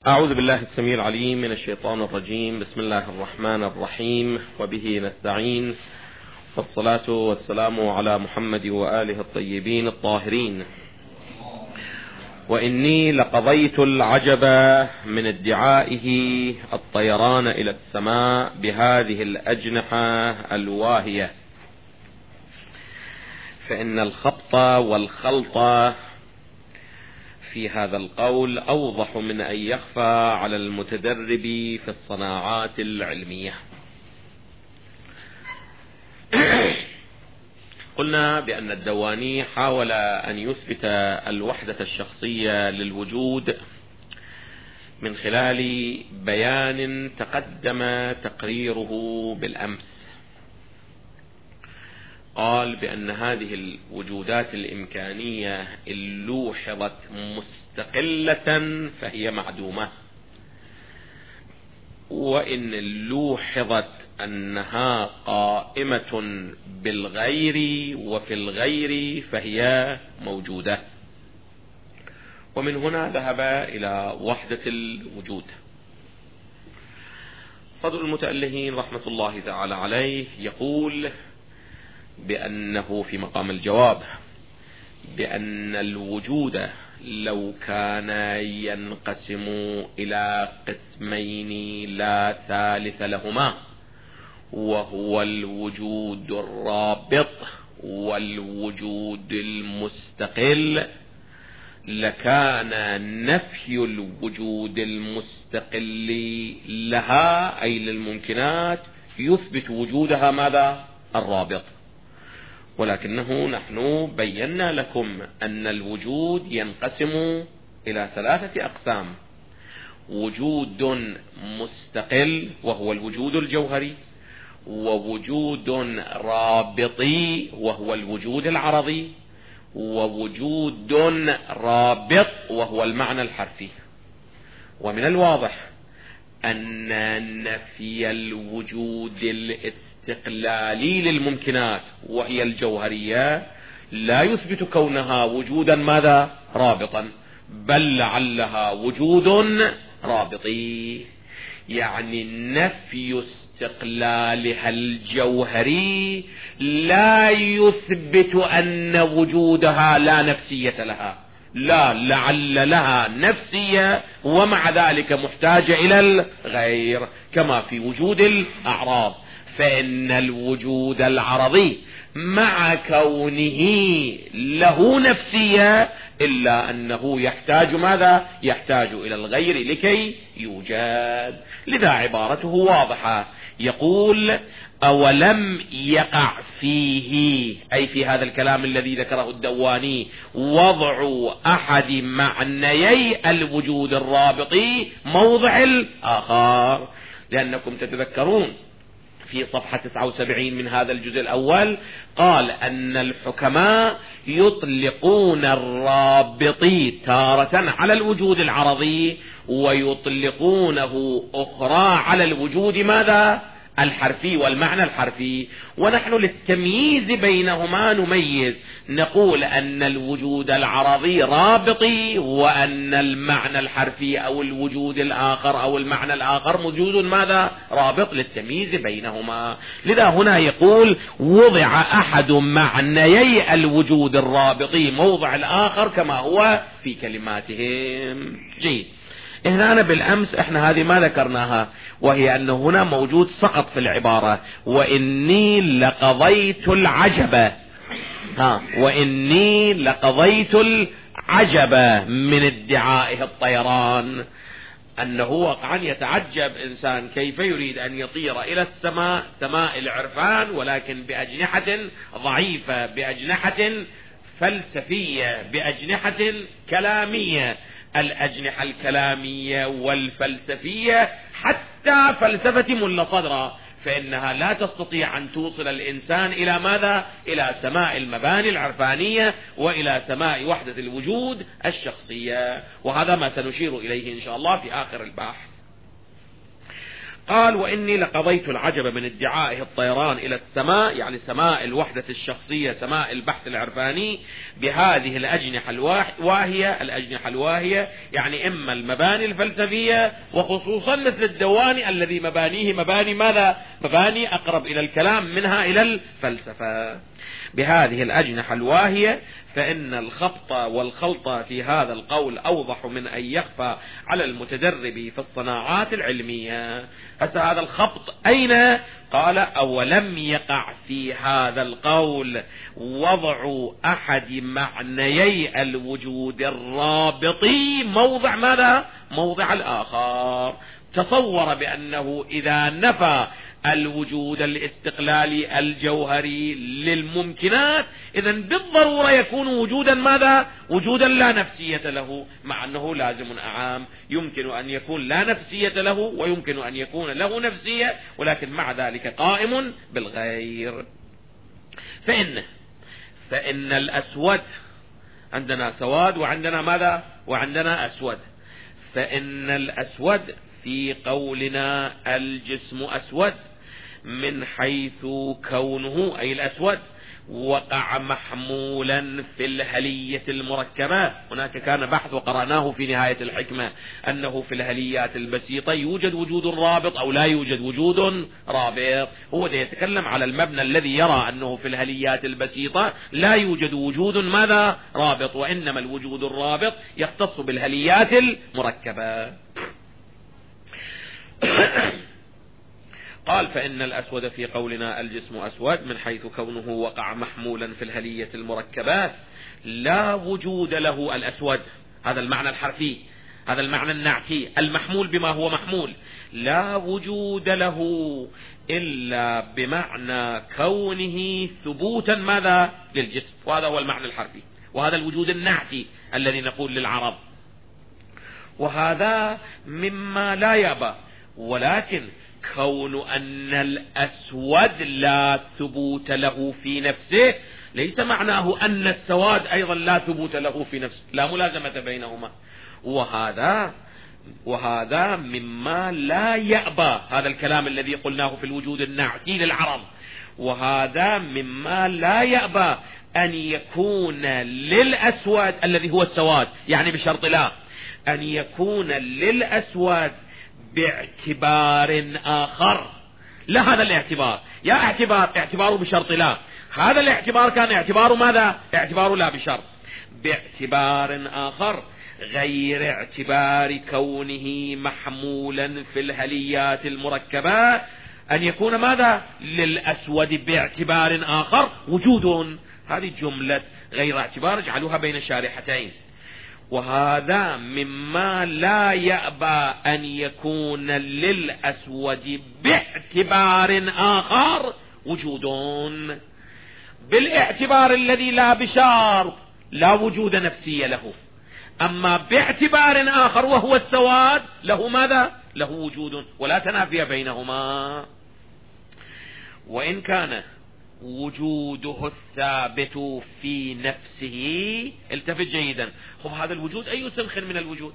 أعوذ بالله السميع العليم من الشيطان الرجيم. بسم الله الرحمن الرحيم، وبه نستعين، والصلاة والسلام على محمد وآله الطيبين الطاهرين. وإني لقضيت العجب من ادعائه الطيران إلى السماء بهذه الأجنحة الواهية، فإن الخبط والخلط في هذا القول أوضح من أن يخفى على المتدرب في الصناعات العلمية. قلنا بأن الدواني حاول أن يثبت الوحدة الشخصية للوجود من خلال بيان تقدم تقريره بالأمس. قال بأن هذه الوجودات الإمكانية إن لوحظت مستقلة فهي معدومة، وإن لوحظت أنها قائمة بالغير وفي الغير فهي موجودة. ومن هنا ذهب إلى وحدة الوجود. صدر المتألهين رحمة الله تعالى عليه يقول بأنه في مقام الجواب بأن الوجود لو كان ينقسم إلى قسمين لا ثالث لهما، وهو الوجود الرابط والوجود المستقل، لكان نفي الوجود المستقل لها أي للممكنات يثبت وجودها ماذا؟ الرابط. ولكنه نحن بينا لكم أن الوجود ينقسم إلى ثلاثة أقسام: وجود مستقل وهو الوجود الجوهري، ووجود رابطي وهو الوجود العرضي، ووجود رابط وهو المعنى الحرفي. ومن الواضح أن نفي الوجود الاستقلالي للممكنات وهي الجوهرية لا يثبت كونها وجودا ماذا؟ رابطا، بل لعلها وجود رابطي، يعني نفي استقلالها الجوهري لا يثبت أن وجودها لا نفسية لها، لا، لعل لها نفسية ومع ذلك محتاجة إلى الغير، كما في وجود الأعراض. فإن الوجود العرضي مع كونه له نفسية إلا أنه يحتاج ماذا؟ يحتاج إلى الغير لكي يوجد. لذا عبارته واضحة، يقول أولم يقع فيه، أي في هذا الكلام الذي ذكره الدواني، وضع أحد معنيي الوجود الرابطي موضع الآخر. لأنكم تتذكرون في صفحة 79 من هذا الجزء الأول قال أن الحكماء يطلقون الرابطي تارة على الوجود العرضي ويطلقونه أخرى على الوجود ماذا؟ الحرفي والمعنى الحرفي. ونحن للتمييز بينهما نميز، نقول أن الوجود العرضي رابطي، وأن المعنى الحرفي أو الوجود الآخر أو المعنى الآخر موجود ماذا؟ رابط، للتمييز بينهما. لذا هنا يقول وضع أحد معنيي الوجود الرابطي موضع الآخر كما هو في كلماتهم. جيد. هنا بالأمس احنا هذه ما ذكرناها، وهي أنه هنا موجود سقط في العبارة وإني لقضيت العجب. وإني لقضيت العجب من ادعائه الطيران، أنه واقعا يتعجب إنسان كيف يريد أن يطير إلى السماء، سماء العرفان، ولكن بأجنحة ضعيفة، بأجنحة فلسفية، بأجنحة كلامية. الأجنحة الكلامية والفلسفية حتى فلسفة ملا صدرا فإنها لا تستطيع أن توصل الإنسان إلى ماذا؟ إلى سماء المباني العرفانية وإلى سماء وحدة الوجود الشخصية. وهذا ما سنشير إليه إن شاء الله في آخر البحث. قال وإني لقضيت العجب من ادعائه الطيران إلى السماء، يعني سماء الوحدة الشخصية، سماء البحث العرفاني، بهذه الأجنحة الواهية. الأجنحة الواهية يعني إما المباني الفلسفية، وخصوصا مثل الدواني الذي مبانيه مباني ماذا؟ مباني أقرب إلى الكلام منها إلى الفلسفة. بهذه الأجنحة الواهية، فإن الخبط والخلط في هذا القول أوضح من أن يخفى على المتدرب في الصناعات العلمية. هذا الخبط أين؟ قال أولم يقع في هذا القول وضع أحد معنيي الوجود الرابطي موضع ماذا؟ موضع الآخر. تصور بأنه إذا نفى الوجود الاستقلالي الجوهري للممكنات، إذن بالضرورة يكون وجودا ماذا؟ وجودا لا نفسية له، مع أنه لازم أعام، يمكن أن يكون لا نفسية له ويمكن أن يكون له نفسية، ولكن مع ذلك قائم بالغير. فإن الأسود، عندنا سواد وعندنا ماذا؟ وعندنا أسود. فإن الأسود في قولنا الجسم أسود من حيث كونه، أي الأسود، وقع محمولا في الهلية المركبة. هناك كان بحث وقرأناه في نهاية الحكمة أنه في الهليات البسيطة يوجد وجود رابط أو لا يوجد وجود رابط. هو يتكلم على المبنى الذي يرى أنه في الهليات البسيطة لا يوجد وجود ماذا؟ رابط، وإنما الوجود الرابط يختص بالهليات المركبة. قال فإن الأسود في قولنا الجسم أسود من حيث كونه وقع محمولا في الهلية المركبات لا وجود له. الأسود هذا المعنى الحرفي، هذا المعنى النعتي، المحمول بما هو محمول، لا وجود له إلا بمعنى كونه ثبوتا ماذا؟ للجسم. وهذا هو المعنى الحرفي، وهذا الوجود النعتي الذي نقول للعرب. وهذا مما لا يأبى، ولكن كون أن الأسود لا ثبوت له في نفسه ليس معناه أن السواد أيضا لا ثبوت له في نفسه، لا ملازمة بينهما. وهذا مما لا يأبى، هذا الكلام الذي قلناه في الوجود النعتي للعرب، وهذا مما لا يأبى أن يكون للأسود الذي هو السواد، يعني بشرط لا أن يكون للأسود باعتبار آخر. لا هذا الاعتبار، يا اعتباره بشرط لا، هذا الاعتبار كان اعتباره ماذا؟ اعتباره لا بشرط، باعتبار آخر غير اعتبار كونه محمولا في الهليات المركبات، أن يكون ماذا؟ للأسود باعتبار آخر وجود. هذه جملة غير اعتبار اجعلوها بين الشارحتين. وهذا مما لا يأبى أن يكون للأسود باعتبار آخر وجود، بالاعتبار الذي لا بشرط لا وجود نفسي له، أما باعتبار آخر وهو السواد له ماذا؟ له وجود، ولا تنافي بينهما. وإن كان وجوده الثابت في نفسه، التفت جيدا، هذا الوجود أي سنخ من الوجود؟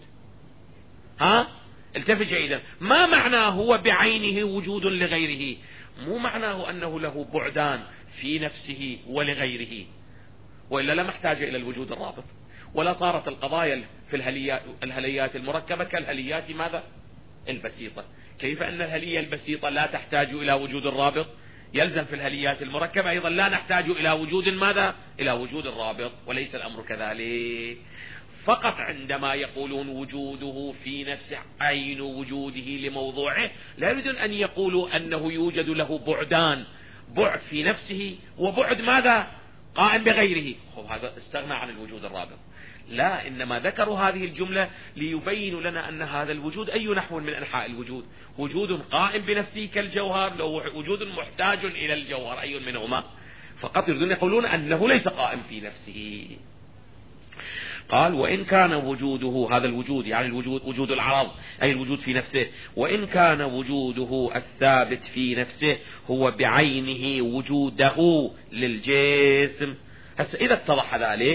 التفت جيدا، ما معناه هو بعينه وجود لغيره؟ مو معناه أنه له بعدان في نفسه ولغيره، وإلا لم احتاج إلى الوجود الرابط، ولا صارت القضايا في الهليات المركبة كالهليات ماذا؟ البسيطة. كيف أن الهلية البسيطة لا تحتاج إلى وجود الرابط؟ يلزم في الهليات المركبة أيضا لا نحتاج إلى وجود ماذا؟ إلى وجود الرابط، وليس الأمر كذلك. فقط عندما يقولون وجوده في نفسه عين وجوده لموضوعه، لا يريدون أن يقولوا أنه يوجد له بعدان، بعد في نفسه وبعد ماذا؟ قائم بغيره. هذا استغنى عن الوجود الرابط. لا، إنما ذكروا هذه الجملة ليبينوا لنا أن هذا الوجود أي نحو من أنحاء الوجود، وجود قائم بنفسه كالجوهر، لو وجود محتاج إلى الجوهر أي منهما، فقط يريدون يقولون أنه ليس قائم في نفسه. قال وإن كان وجوده، هذا الوجود يعني الوجود وجود العرض أي الوجود في نفسه، وإن كان وجوده الثابت في نفسه هو بعينه وجوده للجسم. إذا اتضح ذلك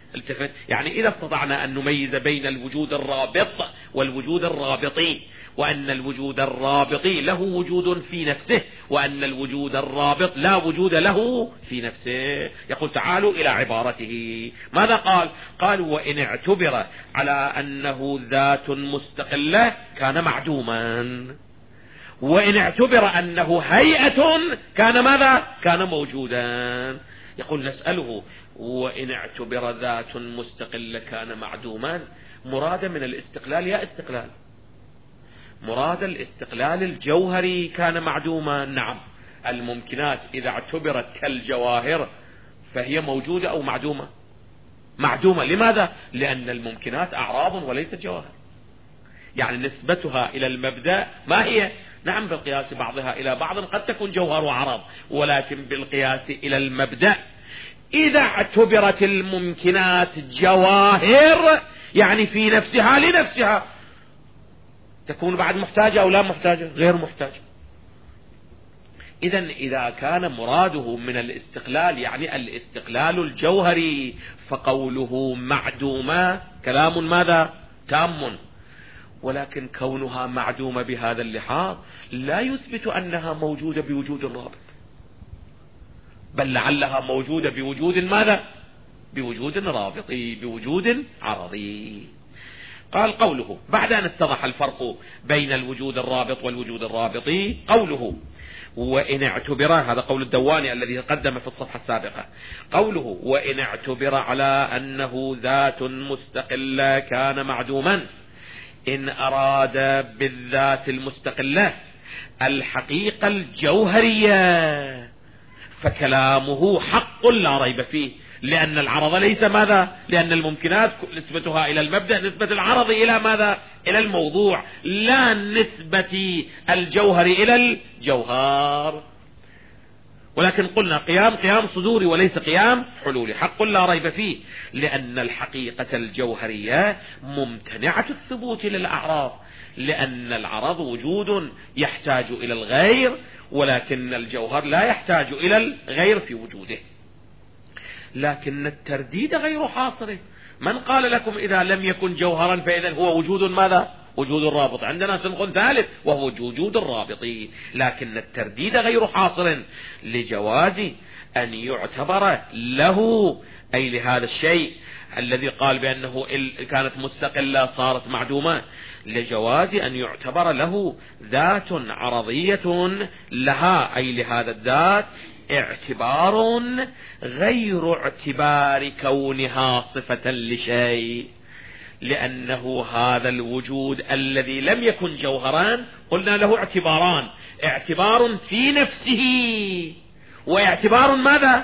التفت، يعني إذا استطعنا أن نميز بين الوجود الرابط والوجود الرابطي، وأن الوجود الرابطي له وجود في نفسه، وأن الوجود الرابط لا وجود له في نفسه، يقول تعالوا إلى عبارته. ماذا قال؟ قال وإن اعتبر على أنه ذات مستقلة كان معدوما، وإن اعتبر أنه هيئة كان ماذا؟ كان موجودا. يقول نسأله وإن اعتبر ذات مستقلة كان معدوما، مراد من الاستقلال يا استقلال؟ مراد الاستقلال الجوهري كان معدوما؟ نعم. الممكنات إذا اعتبرت كالجواهر فهي موجودة أو معدومة؟ معدومة. لماذا؟ لأن الممكنات أعراض وليست جواهر، يعني نسبتها إلى المبدأ ما هي؟ نعم بالقياس بعضها إلى بعض قد تكون جوهر وعرض، ولكن بالقياس إلى المبدأ إذا اعتبرت الممكنات جواهر يعني في نفسها لنفسها، تكون بعد محتاجة أو لا محتاجة؟ غير محتاجة. إذن إذا كان مراده من الاستقلال يعني الاستقلال الجوهري، فقوله معدومة كلام ماذا؟ تام. ولكن كونها معدومة بهذا اللحاظ لا يثبت أنها موجودة بوجود رابط، بل لعلها موجودة بوجود ماذا؟ بوجود رابطي، بوجود عرضي. قال قوله بعد أن اتضح الفرق بين الوجود الرابط والوجود الرابطي، قوله وإن اعتبر، هذا قول الدواني الذي قدم في الصفحة السابقة، قوله وإن اعتبر على أنه ذات مستقلة كان معدوما، إن أراد بالذات المستقلة الحقيقة الجوهرية فكلامه حق لا ريب فيه، لأن العرض ليس ماذا؟ لأن الممكنات نسبتها إلى المبدأ نسبة العرض إلى ماذا؟ إلى الموضوع، لا نسبة الجوهر إلى الجوهر. ولكن قلنا قيام صدوري وليس قيام حلولي، حق لا ريب فيه، لأن الحقيقة الجوهرية ممتنعة الثبوت للأعراض، لأن العرض وجود يحتاج إلى الغير، ولكن الجوهر لا يحتاج إلى الغير في وجوده. لكن الترديد غير حاصل. من قال لكم إذا لم يكن جوهرا فإذا هو وجود ماذا؟ وجود الرابط. عندنا صنف ثالث وهو وجود الرابطي، لكن الترديد غير حاصل لجواز أن يعتبر له، أي لهذا الشيء الذي قال بأنه كانت مستقلة صارت معدومة، لجواز أن يعتبر له ذات عرضية لها، أي لهذا الذات اعتبار غير اعتبار كونها صفة لشيء، لأنه هذا الوجود الذي لم يكن جوهران قلنا له اعتباران، اعتبار في نفسه واعتبار ماذا؟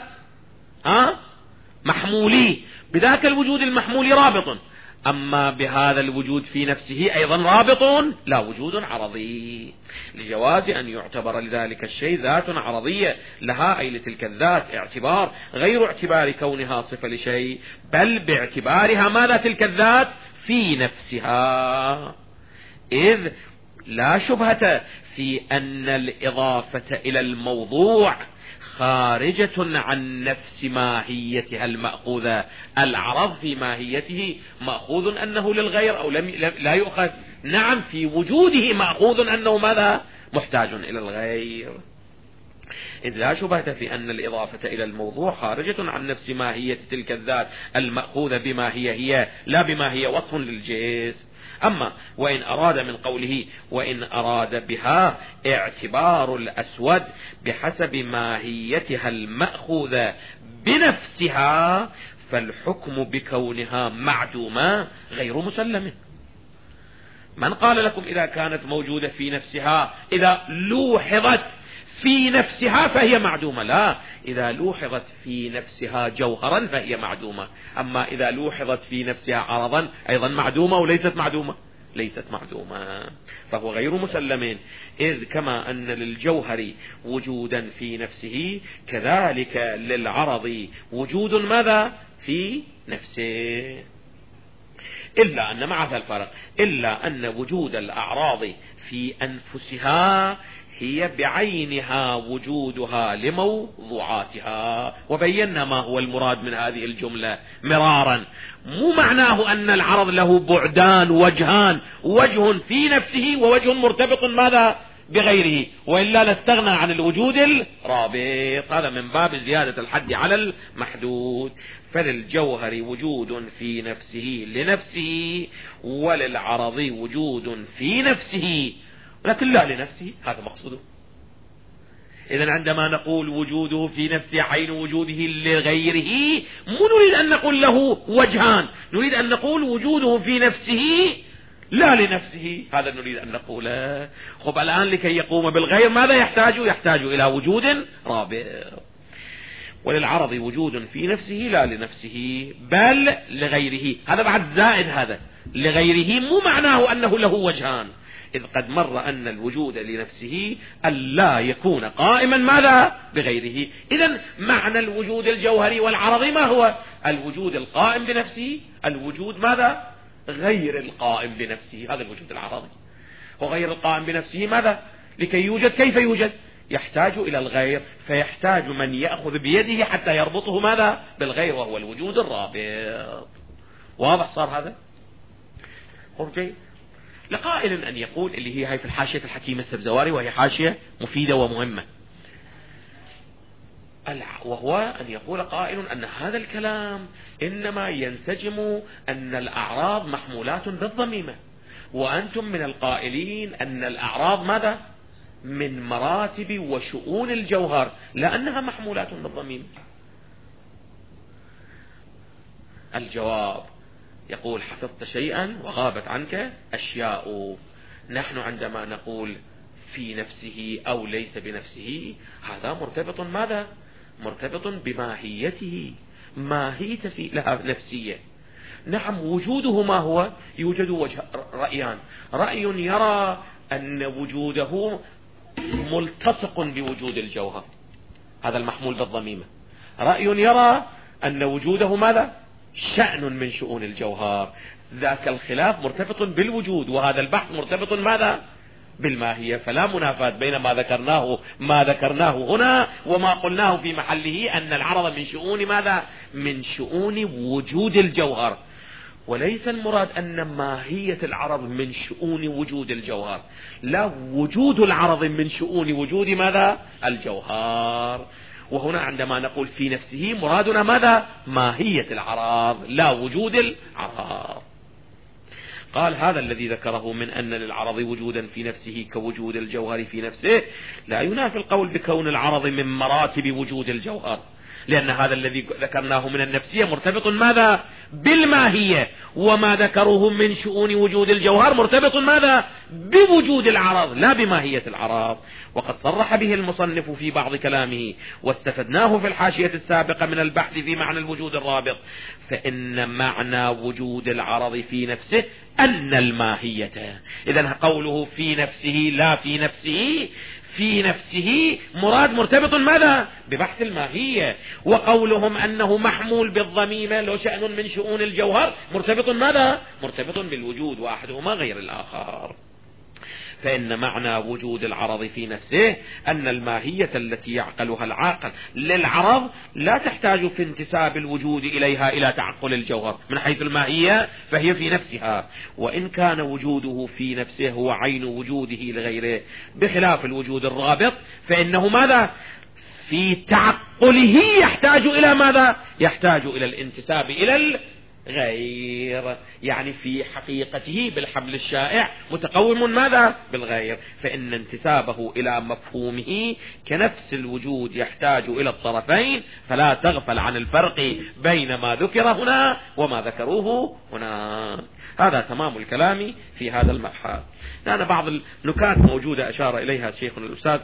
محمولي، بذاك الوجود المحمول رابط، أما بهذا الوجود في نفسه أيضا رابط لا وجود عرضي، لجواز أن يعتبر لذلك الشيء ذات عرضية لها، أي لتلك الذات اعتبار غير اعتبار كونها صفة لشيء، بل باعتبارها ماذا؟ تلك الذات في نفسها، إذ لا شبهة في أن الإضافة إلى الموضوع خارجة عن نفس ماهيتها المأخوذة. العرض في ماهيته مأخوذ أنه للغير أو لا يؤخذ؟ نعم، في وجوده مأخوذ أنه ماذا؟ محتاج إلى الغير، إذ لا شبهة في أن الإضافة إلى الموضوع خارجة عن نفس ماهية تلك الذات المأخوذة بما هي لا بما هي وصف للجنس. أما وإن أراد من قوله وإن أراد بها اعتبار الأسود بحسب ماهيتها المأخوذة بنفسها، فالحكم بكونها معدومة غير مسلم. من قال لكم إذا كانت موجودة في نفسها، إذا لوحظت في نفسها فهي معدومة؟ لا، إذا لوحظت في نفسها جوهرا فهي معدومة، أما إذا لوحظت في نفسها عرضا أيضا معدومة وليست معدومة، ليست معدومة، فهو غير مسلم، إذ كما أن للجوهر وجودا في نفسه كذلك للعرض وجود ماذا؟ في نفسه، إلا أن مع هذا الفرق، إلا أن وجود الأعراض في أنفسها هي بعينها وجودها لموضوعاتها. وبينا ما هو المراد من هذه الجملة مرارا. مو معناه أن العرض له بعدان، وجهان، وجه في نفسه ووجه مرتبط ماذا بغيره، وإلا لاستغنى عن الوجود الرابط. هذا من باب زيادة الحد على المحدود. فللجوهر وجود في نفسه لنفسه، وللعرض وجود في نفسه لكن لا لنفسه. هذا مقصوده. إذن عندما نقول وجوده في نفسه عين وجوده لغيره، مو نريد أن نقول له وجهان، نريد أن نقول وجوده في نفسه لا لنفسه. هذا نريد أن نقوله. خب الآن لكي يقوم بالغير ماذا يحتاج؟ يحتاج إلى وجود رابط. وللعرض وجود في نفسه لا لنفسه بل لغيره. هذا بعد زائد، هذا لغيره مو معناه أنه له وجهان، إذ قد مر أن الوجود لنفسه ألا يكون قائما ماذا بغيره. إذن معنى الوجود الجوهري والعرضي ما هو؟ الوجود القائم بنفسه، الوجود ماذا غير القائم بنفسه. هذا الوجود العرضي. وغير القائم بنفسه ماذا؟ لكي يوجد كيف يوجد؟ يحتاج إلى الغير، فيحتاج من يأخذ بيده حتى يربطه ماذا بالغير، وهو الوجود الرابط. واضح صار هذا؟ أوكي. لقائل أن يقول، اللي هي هاي في الحاشية الحكيم السبزواري، وهي حاشية مفيدة ومهمة، وهو أن يقول قائل أن هذا الكلام إنما ينسجم أن الأعراض محمولات بالضميمة، وأنتم من القائلين أن الأعراض ماذا من مراتب وشؤون الجوهر، لأنها محمولات بالضميمة. الجواب يقول حفظت شيئا وغابت عنك أشياء. نحن عندما نقول في نفسه أو ليس بنفسه، هذا مرتبط ماذا؟ مرتبط بماهيته. ماهية في لها نفسية. نعم وجوده ما هو؟ يوجد وجه رأيان. رأي يرى أن وجوده ملتصق بوجود الجوهر، هذا المحمول بالضميمة. رأي يرى أن وجوده ماذا؟ شأن من شؤون الجوهر. ذاك الخلاف مرتبط بالوجود، وهذا البحث مرتبط ماذا؟ بالماهية. فلا منافاة بين ما ذكرناه هنا وما قلناه في محله، أن العرض من شؤون ماذا؟ من شؤون وجود الجوهر. وليس المراد أن ماهية العرض من شؤون وجود الجوهر، لا، وجود العرض من شؤون وجود ماذا؟ الجوهر. وهنا عندما نقول في نفسه مرادنا ماذا؟ ماهية العرض لا وجود العرض. قال هذا الذي ذكره من أن للعرض وجودا في نفسه كوجود الجوهر في نفسه لا ينافي القول بكون العرض من مراتب وجود الجوهر، لأن هذا الذي ذكرناه من النفسية مرتبط ماذا؟ بالماهية، وما ذكروه من شؤون وجود الجوهر مرتبط ماذا؟ بوجود العرض لا بماهية العرض. وقد صرح به المصنف في بعض كلامه، واستفدناه في الحاشية السابقة من البحث في معنى الوجود الرابط، فإن معنى وجود العرض في نفسه أن الماهية. إذن قوله في نفسه لا في نفسه، في نفسه مراد مرتبط ماذا؟ ببحث الماهية. وقولهم أنه محمول بالضميمة لو شأن من شؤون الجوهر مرتبط ماذا؟ مرتبط بالوجود، وأحدهما غير الآخر. فإن معنى وجود العرض في نفسه أن الماهية التي يعقلها العاقل للعرض لا تحتاج في انتساب الوجود إليها إلى تعقل الجوهر من حيث الماهية، فهي في نفسها. وإن كان وجوده في نفسه هو عين وجوده لغيره بخلاف الوجود الرابط، فإنه ماذا؟ في تعقله يحتاج إلى ماذا؟ يحتاج إلى الانتساب إلى غير، يعني في حقيقته بالحمل الشائع متقوم ماذا؟ بالغير. فإن انتسابه إلى مفهومه كنفس الوجود يحتاج إلى الطرفين، فلا تغفل عن الفرق بين ما ذكر هنا وما ذكروه هنا. هذا تمام الكلام في هذا المبحث. لأن بعض النكات موجودة أشار إليها شيخنا الأستاذ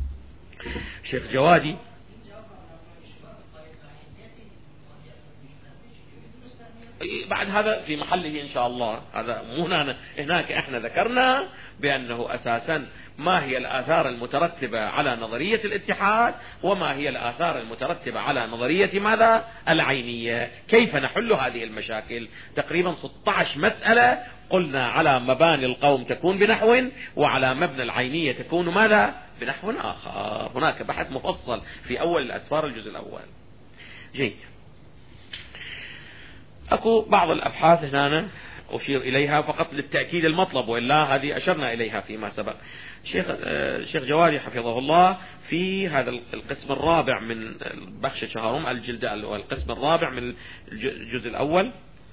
شيخ جوادي. بعد هذا في محله إن شاء الله. هذا مو هناك احنا ذكرنا بأنه أساسا ما هي الآثار المترتبة على نظرية الاتحاد، وما هي الآثار المترتبة على نظرية ماذا؟ العينية. كيف نحل هذه المشاكل؟ تقريبا 16 مسألة قلنا على مباني القوم تكون بنحو، وعلى مبنى العينية تكون ماذا؟ بنحو آخر. هناك بحث مفصل في أول الأسفار الجزء الأول. جيد. أكو بعض الأبحاث هنا أشير إليها فقط للتأكيد المطلب، وإلا هذه أشرنا إليها فيما سبق. الشيخ جوادي حفظه الله في هذا القسم الرابع من بخش شهرهم الجلد والقسم الرابع من الجزء الأول،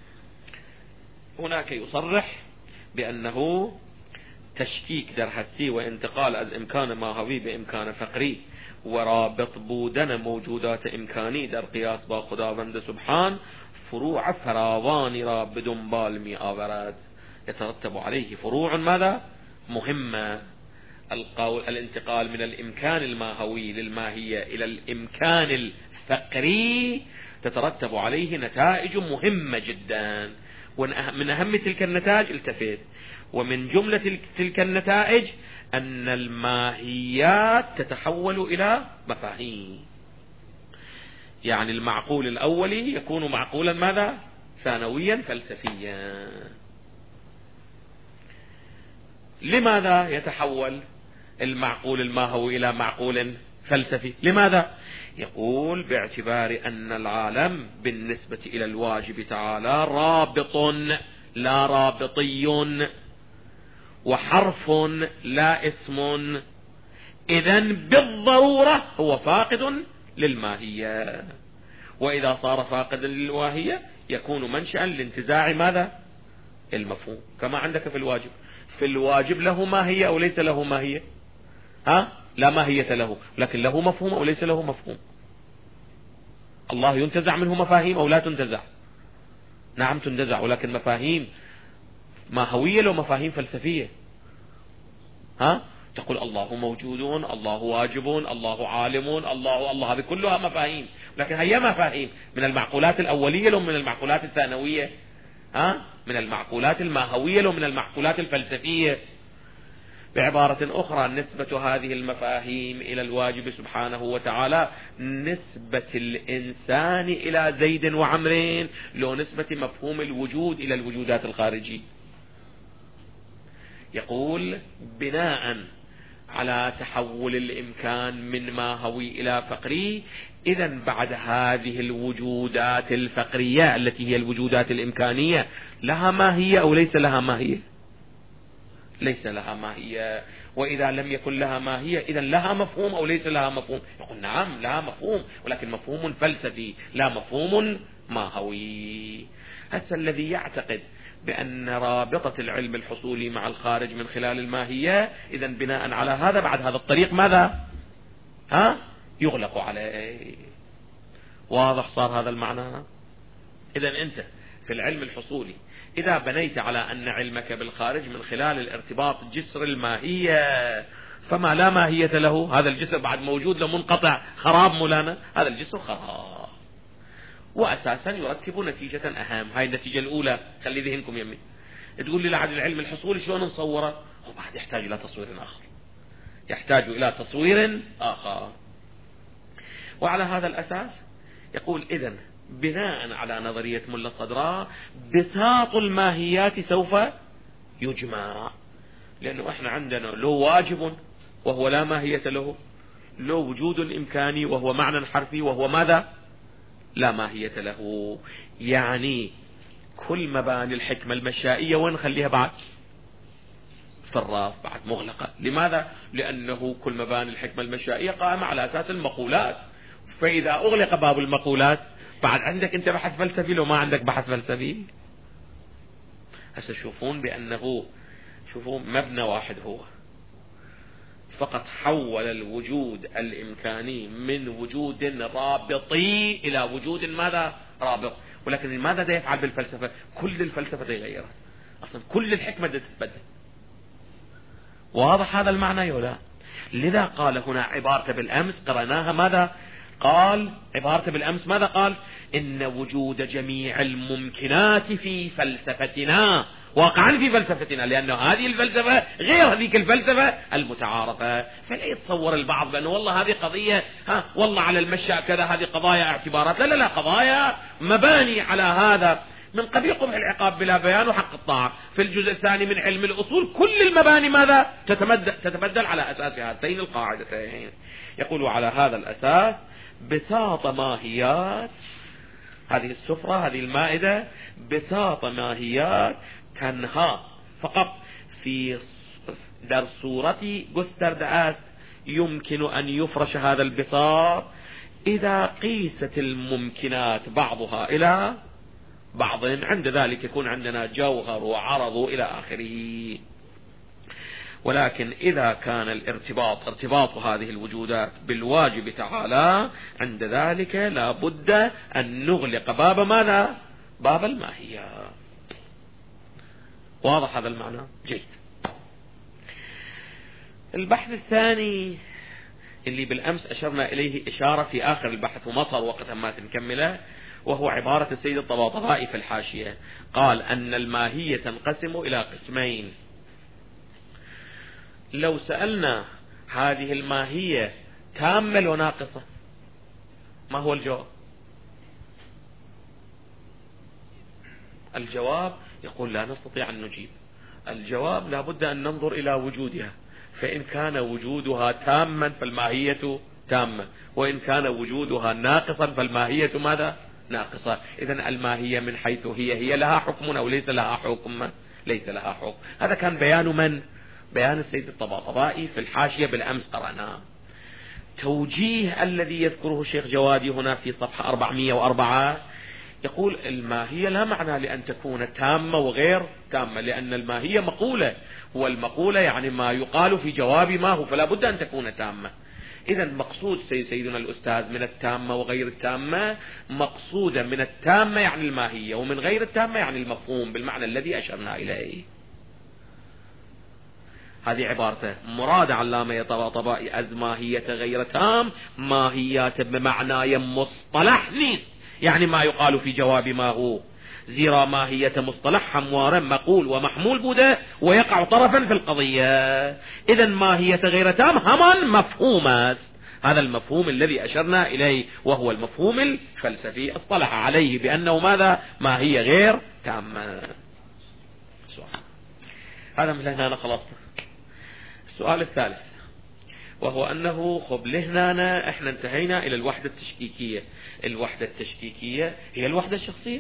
هناك يصرح بأنه تشكيك درهسي وانتقال از إمكان ماهوی به إمكان فقري ورابط بودن موجودات إمكاني در قياس با خداوند سبحان فروع فراوانی را به دنبال می آورد. يترتب عليه فروع ماذا؟ مهمة. الانتقال من الإمكان الماهوي للماهية إلى الإمكان الفقري تترتب عليه نتائج مهمة جدا، ومن أهم تلك النتائج التفت، ومن جملة تلك النتائج أن الماهيات تتحول إلى مفاهيم. يعني المعقول الأولي يكون معقولا ماذا؟ ثانويا فلسفيا. لماذا يتحول المعقول الماهوي إلى معقول فلسفي؟ لماذا؟ يقول باعتبار أن العالم بالنسبة إلى الواجب تعالى رابط لا رابطي، وحرف لا اسم، إذن بالضرورة هو فاقد للماهية، وإذا صار فاقدا للماهية يكون منشأ لانتزاع ماذا؟ المفهوم. كما عندك في الواجب، في الواجب له ماهية أو ليس له ماهية؟ لا ماهية له، لكن له مفهوم أو ليس له مفهوم؟ الله ينتزع منه مفاهيم أو لا تنتزع؟ نعم تنتزع، ولكن مفاهيم ماهوية لو مفاهيم فلسفية. تقول الله موجود، الله واجب، الله عالم، الله هذه كلها مفاهيم، لكن هي مفاهيم من المعقولات الأولية لو من المعقولات الثانوية؟ من المعقولات الماهوية لو من المعقولات الفلسفية؟ بعبارة أخرى، نسبة هذه المفاهيم إلى الواجب سبحانه وتعالى نسبة الإنسان إلى زيد وعمرين لو نسبة مفهوم الوجود إلى الوجودات الخارجية. يقول بناء على تحول الإمكان من ماهوي إلى فقري، إذن بعد هذه الوجودات الفقرية التي هي الوجودات الإمكانية لها ماهية أو ليس لها ماهية؟ ليس لها ماهية. وإذا لم يكن لها ماهية إذن لها مفهوم أو ليس لها مفهوم؟ يقول نعم لها مفهوم، ولكن مفهوم فلسفي لا مفهوم ماهوي. هسه الذي يعتقد بأن رابطة العلم الحصولي مع الخارج من خلال الماهية، إذن بناء على هذا بعد هذا الطريق ماذا؟ يغلق عليه. واضح صار هذا المعنى؟ إذن أنت في العلم الحصولي إذا بنيت على أن علمك بالخارج من خلال الارتباط جسر الماهية، فما لا ماهية له، هذا الجسر بعد موجود لو منقطع خراب مولانا، هذا الجسر خراب. وأساسا يركب نتيجة أهم. هاي النتيجة الأولى خلي ذهنكم يمي. تقول لي لعد العلم الحصولي شلون نصوره؟ هو بعد يحتاج إلى تصوير آخر، يحتاج إلى تصوير آخر. وعلى هذا الأساس يقول إذن بناء على نظرية ملا صدراء بساط الماهيات سوف يجمع، لأنه إحنا عندنا لو واجب وهو لا ماهية له، لو وجود إمكاني وهو معنى حرفي وهو ماذا؟ لا ماهية له. يعني كل مباني الحكمة المشائية وين نخليها بعد؟ في الراف بعد مغلقة. لماذا؟ لأنه كل مباني الحكمة المشائية قائمة على أساس المقولات، فإذا أغلق باب المقولات بعد عندك أنت بحث فلسفي لو ما عندك بحث فلسفي. هسه شوفون بأنه شوفوا مبنى واحد هو فقط حول الوجود الإمكاني من وجود رابطي إلى وجود ماذا؟ رابط. ولكن ماذا ده يفعل بالفلسفة؟ كل الفلسفة ده يغيرها أصلا، كل الحكمة ده تتبدل. واضح هذا المعنى ولا؟ لذا قال هنا عبارة بالأمس قرأناها ماذا؟ قال عبارته بالأمس ماذا قال؟ إن وجود جميع الممكنات في فلسفتنا، واقعا في فلسفتنا، لأنه هذه الفلسفة غير هذيك الفلسفة المتعارفة. فلا يتصور البعض بأنه والله هذه قضية والله على المشاء كذا، هذه قضايا اعتبارات. لا لا لا، قضايا مباني على هذا، من قبيل قبح العقاب بلا بيان وحق الطاعة. في الجزء الثاني من علم الأصول كل المباني ماذا تتبدل على أساس هاتين القاعدتين. يقول على هذا الأساس بساط ماهيات هذه السفرة، هذه المائدة، بساط ماهيات تنها فقط في در صورة جوسترد است يمكن أن يفرش هذا البساط إذا قيست الممكنات بعضها إلى بعض، عند ذلك يكون عندنا جوهر وعرض إلى آخره. ولكن إذا كان ارتباط هذه الوجودات بالواجب تعالى، عند ذلك لا بد أن نغلق باب ماذا؟ باب الماهية. واضح هذا المعنى؟ جيد. البحث الثاني اللي بالأمس أشرنا إليه إشارة في آخر البحث ومصر وقت ما تنكمله، وهو عبارة السيد الطباطبائي في الحاشية. قال أن الماهية تنقسم إلى قسمين. لو سألنا هذه الماهية تامة وناقصة، ما هو الجواب؟ الجواب يقول لا نستطيع أن نجيب. الجواب لا بد أن ننظر إلى وجودها، فإن كان وجودها تاما فالماهية تامة، وإن كان وجودها ناقصا فالماهية ماذا؟ ناقصة. إذن الماهية من حيث هي لها حكم أو ليس لها حكم؟ ليس لها حكم. هذا كان بيان من؟ بيان السيد الطباطبائي في الحاشية بالأمس قرأناه. توجيه الذي يذكره الشيخ جوادي هنا في صفحة 404 يقول الماهية لا معنى لأن تكون تامة وغير تامة، لأن الماهية مقولة، والمقولة يعني ما يقال في جواب ما هو، فلا بد أن تكون تامة. إذا مقصود سيدنا الأستاذ من التامة وغير التامة، مقصودا من التامة يعني الماهية، ومن غير التامة يعني المفهوم بالمعنى الذي أشرنا إليه. هذه عبارته. مراد علامة الطباطبائي از ماهية غير تام ماهيات بمعنى مصطلح نيست، يعني ما يقال في جواب ما هو، زيرا ماهية مصطلح هموارا مقول ومحمول بوده ويقع طرفا في القضية. إذن ماهية غير تام همان مفهومات، هذا المفهوم الذي أشرنا إليه وهو المفهوم الفلسفي اصطلح عليه بأنه ماذا؟ ماهية غير تامة. هذا من هنا خلصنا. السؤال الثالث وهو أنه لهنا احنا انتهينا إلى الوحدة التشكيكية. الوحدة التشكيكية هي الوحدة الشخصية.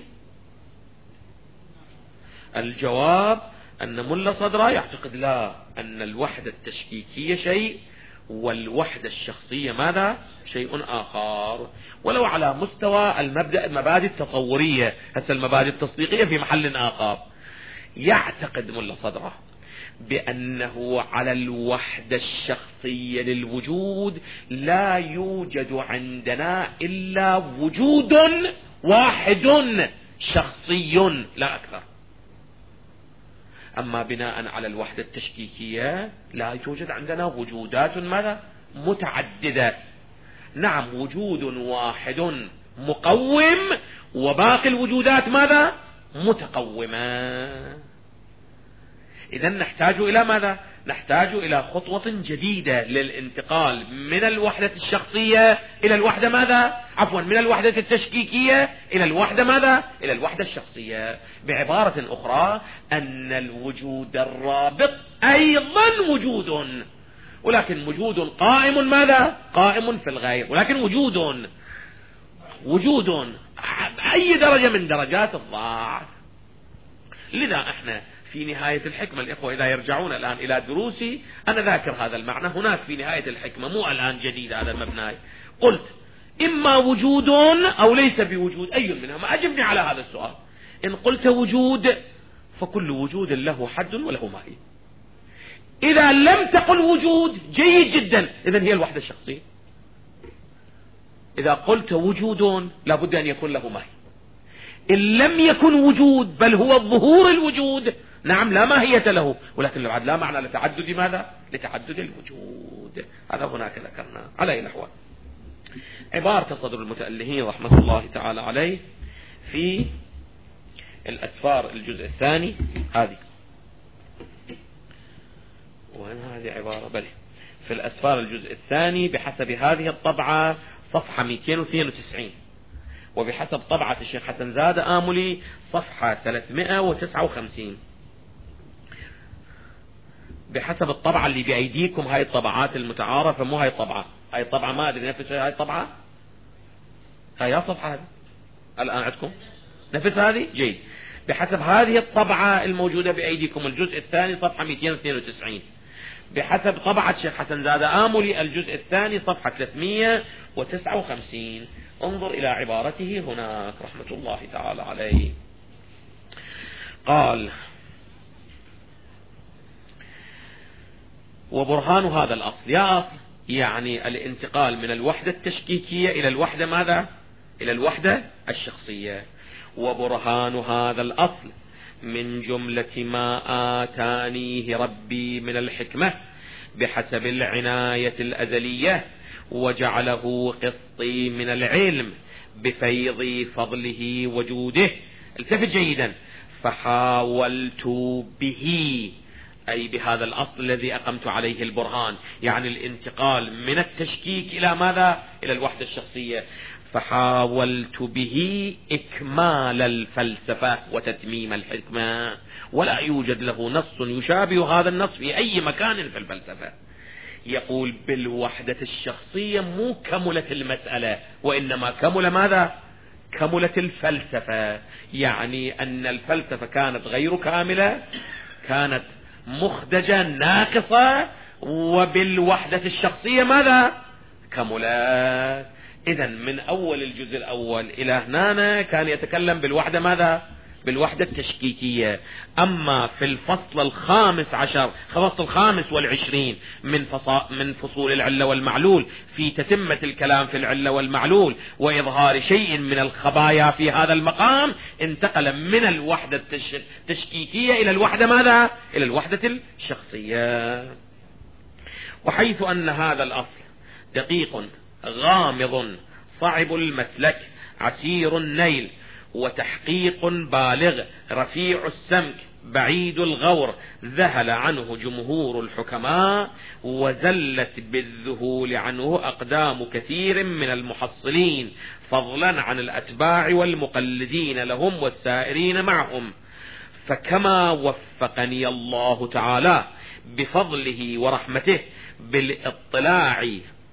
الجواب أن ملا صدرا يعتقد لا، أن الوحدة التشكيكية شيء والوحدة الشخصية ماذا؟ شيء آخر، ولو على مستوى المبادئ التصورية. هسه المبادئ التصديقية في محل آخر. يعتقد ملا صدرا بأنه على الوحدة الشخصية للوجود لا يوجد عندنا إلا وجود واحد شخصي لا أكثر. أما بناء على الوحدة التشكيكية لا يوجد عندنا وجودات ماذا؟ متعددة. نعم، وجود واحد مقوم وباقي الوجودات ماذا؟ متقومة. إذن نحتاج إلى ماذا؟ نحتاج إلى خطوة جديدة للانتقال من الوحدة الشخصية إلى الوحدة ماذا؟ عفوا، من الوحدة التشكيكية إلى الوحدة ماذا؟ إلى الوحدة الشخصية. بعبارة أخرى أن الوجود الرابط أيضا وجود، ولكن وجود قائم ماذا؟ قائم في الغير، ولكن وجود أي درجة من درجات الضعف. لذا احنا في نهاية الحكمة، الإخوة إذا يرجعون الآن إلى دروسي أنا ذاكر هذا المعنى هناك في نهاية الحكمة، مو الآن جديد هذا المبنى. قلت إما وجود أو ليس بوجود، أي منها؟ ما أجبني على هذا السؤال. إن قلت وجود فكل وجود له حد وله ماهية. إذا لم تقل وجود جيد جدا، إذن هي الوحدة الشخصية. إذا قلت وجود لابد أن يكون له ماهية. إن لم يكن وجود بل هو ظهور الوجود، نعم لا ماهية له، ولكن بعد لا معنى لتعدد ماذا؟ لتعدد الوجود. هذا هناك ذكرنا على أي الأحوال. عبارة صدر المتألهين رحمة الله تعالى عليه في الأسفار الجزء الثاني هذه، وين هذه عبارة؟ بل في الأسفار الجزء الثاني بحسب هذه الطبعة صفحة 292، وبحسب طبعة الشيخ حسن زاد آملي صفحة 359. بحسب الطبعة اللي بأيديكم، هاي الطبعات المتعارفة، مو هاي الطبعة، هاي الطبعة ما أدري نفس هاي الطبعة، هاي صفحة هذه الآن عندكم نفس هذه، جيد. بحسب هذه الطبعة الموجودة بأيديكم الجزء الثاني صفحة 292، بحسب طبعة الشيخ حسن زاد آملي الجزء الثاني صفحة 359. انظر إلى عبارته هناك رحمة الله تعالى عليه. قال: وبرهان هذا الأصل، يا أصل يعني الانتقال من الوحدة التشكيكية إلى الوحدة ماذا؟ إلى الوحدة الشخصية. وبرهان هذا الأصل من جملة ما آتانيه ربي من الحكمة بحسب العناية الأزلية، وجعله قسطي من العلم بفيض فضله وجوده. التفت جيدا: فحاولت به، أي بهذا الأصل الذي أقمت عليه البرهان، يعني الانتقال من التشكيك إلى ماذا؟ إلى الوحدة الشخصية. فحاولت به إكمال الفلسفة وتتميم الحكمة، ولا يوجد له نص يشابه هذا النص في أي مكان في الفلسفة. يقول بالوحدة الشخصية مو كملت المسألة، وإنما كمل ماذا؟ كملت الفلسفة، يعني أن الفلسفة كانت غير كاملة، كانت مخدجة ناقصة، وبالوحدة الشخصية ماذا؟ كملت. إذن من أول الجزء الأول إلى هنا كان يتكلم بالوحدة ماذا؟ بالوحدة التشكيكية. أما في الفصل الخامس عشر، الفصل الخامس والعشرين من فصول العلة والمعلول، في تتمة الكلام في العلة والمعلول وإظهار شيء من الخبايا في هذا المقام، انتقل من الوحدة التشكيكية إلى الوحدة ماذا؟ إلى الوحدة الشخصية. وحيث أن هذا الأصل دقيق غامض صعب المسلك عسير النيل، وتحقيق بالغ رفيع السمك بعيد الغور، ذهل عنه جمهور الحكماء، وزلت بالذهول عنه أقدام كثير من المحصلين، فضلا عن الأتباع والمقلدين لهم والسائرين معهم. فكما وفقني الله تعالى بفضله ورحمته بالاطلاع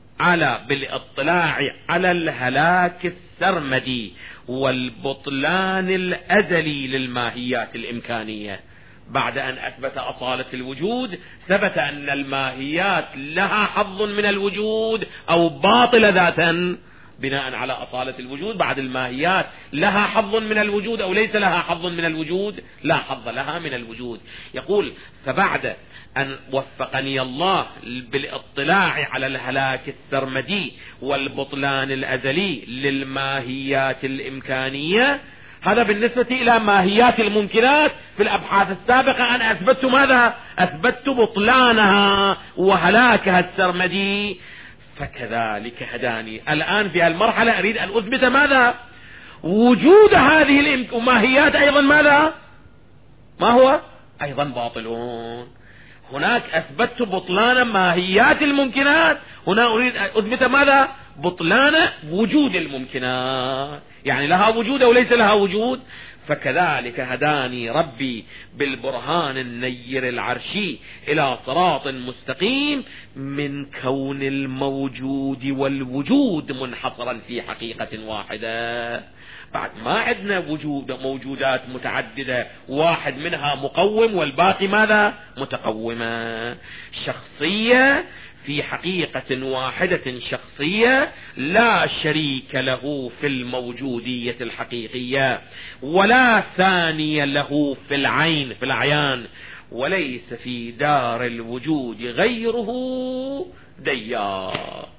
على الهلاك السرمدي والبطلان الأزلي للماهيات الإمكانية، بعد أن أثبت أصالة الوجود، ثبت أن الماهيات لها حظ من الوجود أو باطلة ذاتا، بناء على أصالة الوجود. بعد الماهيات لها حظ من الوجود أو ليس لها حظ من الوجود؟ لا حظ لها من الوجود. يقول: فبعد أن وفقني الله بالاطلاع على الهلاك السرمدي والبطلان الأزلي للماهيات الإمكانية، هذا بالنسبة إلى ماهيات الممكنات. في الأبحاث السابقة أنا أثبت ماذا؟ أثبت بطلانها وهلاكها السرمدي. فكذلك هداني الآن في المرحلة أريد أن أثبت ماذا؟ وجود هذه الماهيات أيضا ماذا؟ ما هو؟ أيضا باطلون. هناك أثبت بطلان ماهيات الممكنات، هنا أريد أن أثبت ماذا؟ بطلان وجود الممكنات، يعني لها وجود أو ليس لها وجود. فكذلك هداني ربي بالبرهان النير العرشي إلى صراط مستقيم من كون الموجود والوجود منحصرا في حقيقة واحدة. بعد ما عندنا موجودات متعددة، واحد منها مقوم والباقي ماذا؟ متقومة. شخصية في حقيقة واحدة شخصية لا شريك له في الموجودية الحقيقية، ولا ثاني له في العين، في الأعيان، وليس في دار الوجود غيره ديار.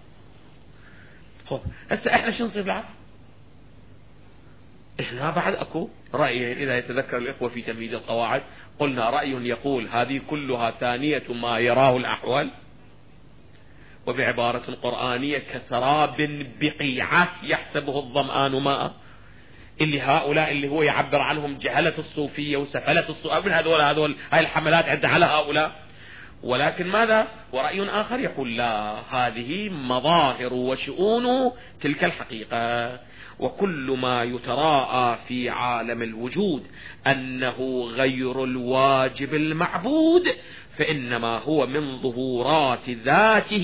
هسه احنا شو نصير بعد؟ احنا بعد اكو رأي، اذا يتذكر الاخوة في تمهيد القواعد قلنا رأي يقول هذه كلها ثانية ما يراه الاحوال، وبعبارة قرآنية كسراب بقيعة يحسبه الظمآن ماء، اللي هؤلاء اللي هو يعبر عنهم جهلة الصوفية وسفلة الصوفية، من هذول هاي الحملات عندها على هؤلاء. ولكن ماذا؟ ورأي آخر يقول لا، هذه مظاهر وشؤون تلك الحقيقة، وكل ما يتراءى في عالم الوجود أنه غير الواجب المعبود فإنما هو من ظهورات ذاته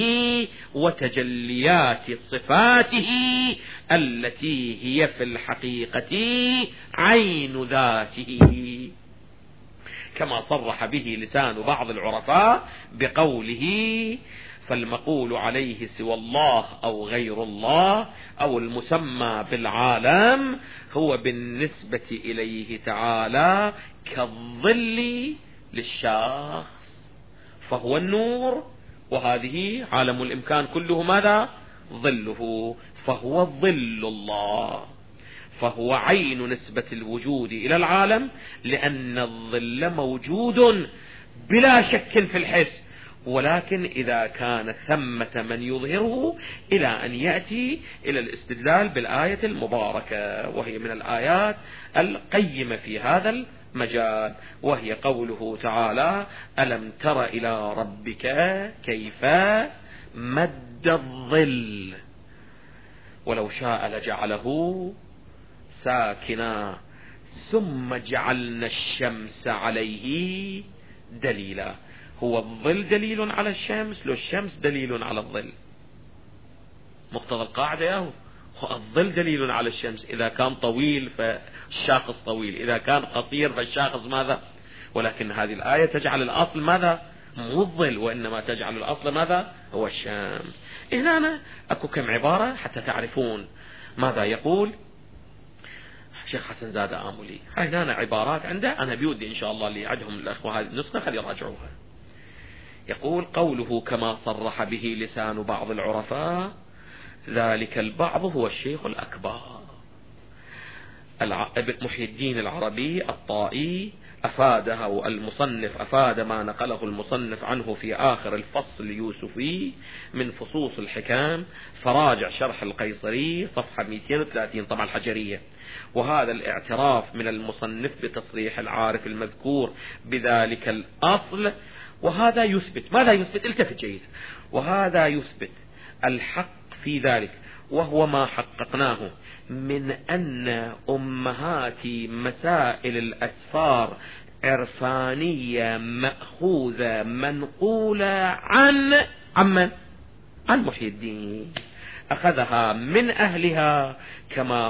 وتجليات صفاته التي هي في الحقيقة عين ذاته، كما صرح به لسان بعض العرفاء بقوله: فالمقول عليه سوى الله أو غير الله أو المسمى بالعالم هو بالنسبة إليه تعالى كالظل للشخص، فهو النور، وهذه عالم الإمكان كله ماذا؟ ظله، فهو ظل الله، فهو عين نسبة الوجود إلى العالم، لأن الظل موجود بلا شك في الحس، ولكن إذا كان ثمة من يظهره إلى أن يأتي إلى الاستدلال بالآية المباركة، وهي من الآيات القيمة في هذا المجال، وهي قوله تعالى: ألم تر إلى ربك كيف مد الظل ولو شاء لجعله ساكنا ثم جعلنا الشمس عليه دليلا. هو الظل دليل على الشمس، لو الشمس دليل على الظل، مقتضى القاعدة ياهو، الظل دليل على الشمس، إذا كان طويل فالشاخص طويل، إذا كان قصير فالشاخص ماذا؟ ولكن هذه الآية تجعل الأصل ماذا؟ مو الظل، وإنما تجعل الأصل ماذا؟ هو الشمس. هنا أنا أكو كم عبارة حتى تعرفون ماذا يقول شيخ حسن زاد آملي. هاي هنا عبارات عنده، أنا بيودي إن شاء الله اللي عندهم الأخوة هذه النسخة خلي يراجعوها. يقول: قوله كما صرح به لسان بعض العرفاء، ذلك البعض هو الشيخ الأكبر ابن محي الدين العربي الطائي، أفاده المصنف، أفاد ما نقله المصنف عنه في آخر الفصل اليوسفي من فصوص الحكام، فراجع شرح القيصري صفحة 230 طبعا الحجرية. وهذا الاعتراف من المصنف بتصريح العارف المذكور بذلك الأصل، وهذا يثبت ماذا يثبت؟ التفت جيد. وهذا يثبت الحق في ذلك، وهو ما حققناه من أن أمهات مسائل الأسفار عرفانية مأخوذة منقولة عن محي الدين، أخذها من أهلها كما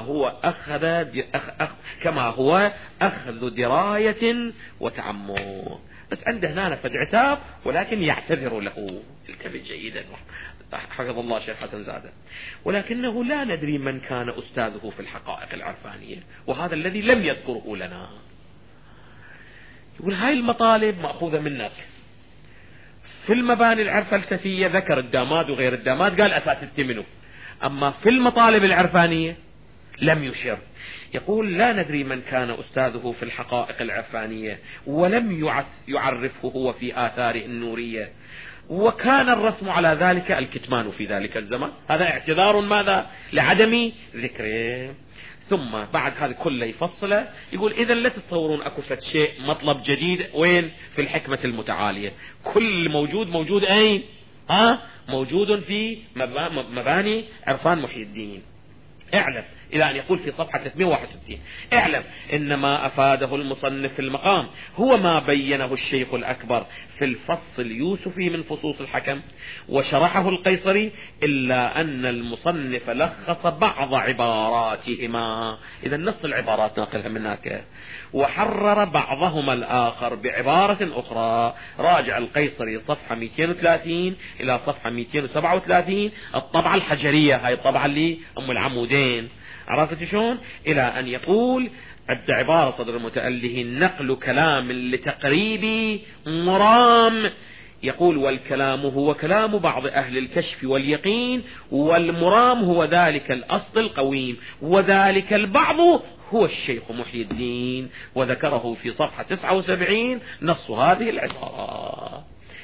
هو أخذ دراية وتعمق. بس عنده هنا فد عتاب، ولكن يعتذر له. التفت جيدا، حفظ الله شيخ حسن زادة. ولكنه لا ندري من كان أستاذه في الحقائق العرفانية، وهذا الذي لم يذكره لنا. يقول هاي المطالب مأخوذة منك. في المباني الفلسفية ذكر الداماد وغير الداماد، قال أساس منه، أما في المطالب العرفانية لم يشر. يقول لا ندري من كان أستاذه في الحقائق العرفانية ولم يعرفه هو في آثاره النورية، وكان الرسم على ذلك الكتمان في ذلك الزمن. هذا اعتذار ماذا؟ لعدم ذكره. ثم بعد هذا كله يفصله، يقول إذا لا تتصورون أكو شيء مطلب جديد وين؟ في الحكمة المتعالية. كل موجود أين؟ موجود في مباني عرفان محي الدين. اعلم إلى أن يقول في صفحة 361: اعلم إنما أفاده المصنف في المقام هو ما بينه الشيخ الأكبر في الفصل اليوسفي من فصوص الحكم، وشرحه القيصري، إلا أن المصنف لخص بعض عباراتهما، إذا نص العبارات ناقلها من هناك، وحرر بعضهما الآخر بعبارة أخرى. راجع القيصري صفحة 230 إلى صفحة 237 الطبعة الحجرية، هاي الطبعة اللي أم العمودين، عرفت شلون؟ إلى أن يقول عد عبارة صدر المتأله: نقل كلام لتقريب مرام. يقول: والكلام هو كلام بعض أهل الكشف واليقين، والمرام هو ذلك الأصل القويم، وذلك البعض هو الشيخ محي الدين. وذكره في صفحة 79 نص هذه العبارة.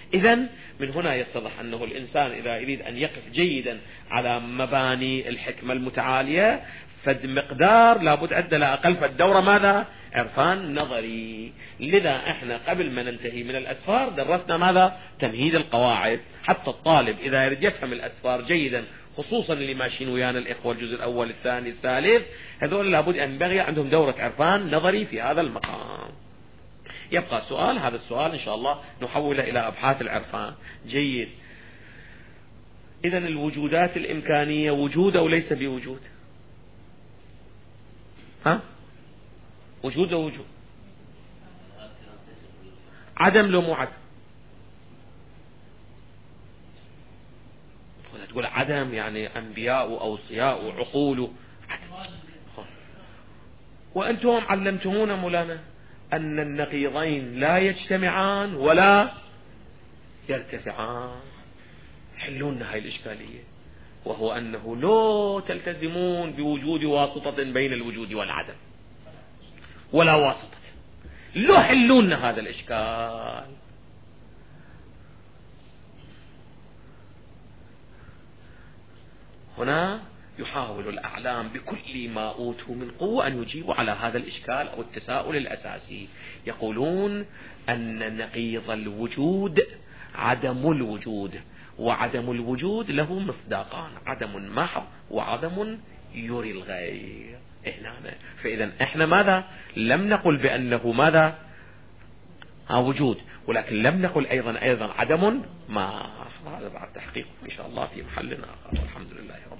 إذن من هنا يتضح أنه الإنسان إذا يريد أن يقف جيدا على مباني الحكمة المتعالية فد مقدار لابد أدى لا أقل، فالدورة ماذا؟ عرفان نظري. لذا احنا قبل ما ننتهي من الأسفار درسنا ماذا؟ تمهيد القواعد، حتى الطالب إذا يريد يفهم الأسفار جيدا، خصوصا اللي ماشيين ويانا الإخوة الجزء الأول الثاني الثالث، هذول لابد أن ينبغي عندهم دورة عرفان نظري في هذا المقام. يبقى سؤال، هذا السؤال إن شاء الله نحوله إلى أبحاث العرفان. جيد. إذن الوجودات الإمكانية وجود أو ليس بوجود؟ ها؟ وجود أو وجود؟ عدم لو مو عدم؟ تقول عدم يعني أنبياء وأوصياء وعقول وأنتم علمتمونا مولانا أن النقيضين لا يجتمعان ولا يرتفعان. حلونا هاي الإشكالية، وهو أنه لا تلتزمون بوجود واسطة بين الوجود والعدم ولا واسطة. لا حلونا هذا الإشكال. هنا يحاول الأعلام بكل ما أوتوا من قوة أن يجيبوا على هذا الإشكال أو التساؤل الأساسي. يقولون أن نقيض الوجود عدم الوجود، وعدم الوجود له مصداقان، عدم محض وعدم يري الغير. فإذا احنا ماذا؟ لم نقل بأنه ماذا؟ وجود، ولكن لم نقل أيضا عدم ما. هذا بعد تحقيق إن شاء الله في محل آخر. والحمد لله.